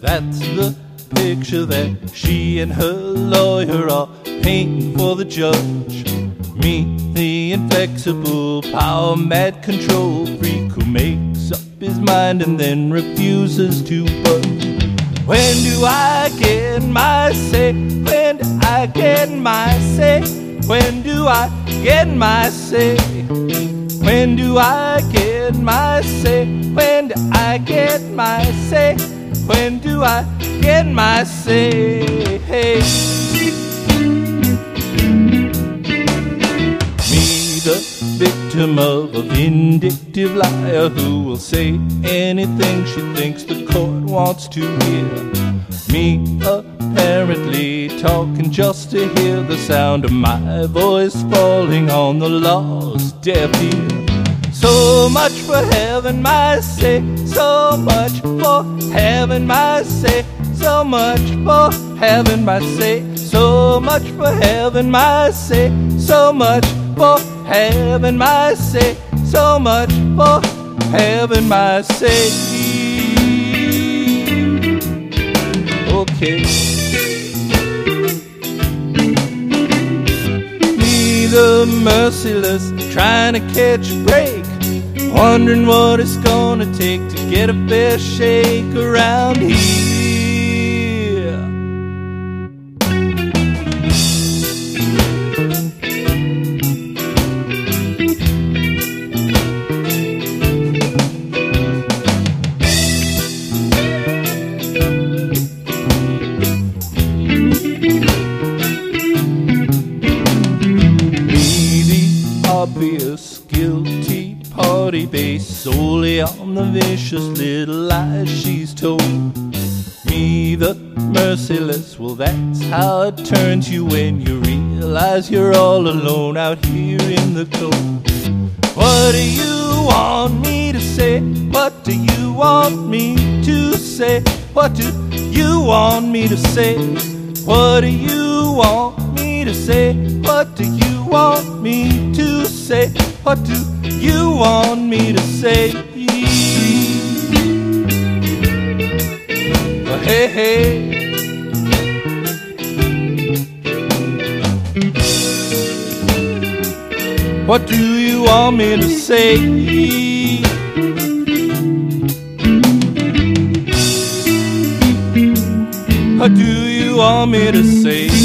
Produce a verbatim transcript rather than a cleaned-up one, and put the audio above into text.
That's the picture that she and her lawyer are painting for the judge. Me, the inflexible, power-mad control freak who makes up his mind and then refuses to budge. When do I get my say? When do I get my say? When do I get my say? When do I get my say? When do I get my say? When do I get my say? Hey. The victim of a vindictive liar who will say anything she thinks the court wants to hear. Me apparently talking just to hear the sound of my voice falling on the law's deaf ear. So much for having my say, so much for having my say, so much for having my say, so much for having my say, so much for having my say, so much for having my say. Okay. Me, the merciless, trying to catch a break, wondering what it's gonna take to get a fair shake around here. Obvious guilty party based solely on the vicious little lies she's told. Me, the merciless, well that's how it turns you when you realize you're all alone out here in the cold. What do you want me to say? What do you want me to say? What do you want me to say? What do you want me to say? What do you want me to say? What do you want me to say? Oh, hey, hey. What do you want me to say? What do you want me to say?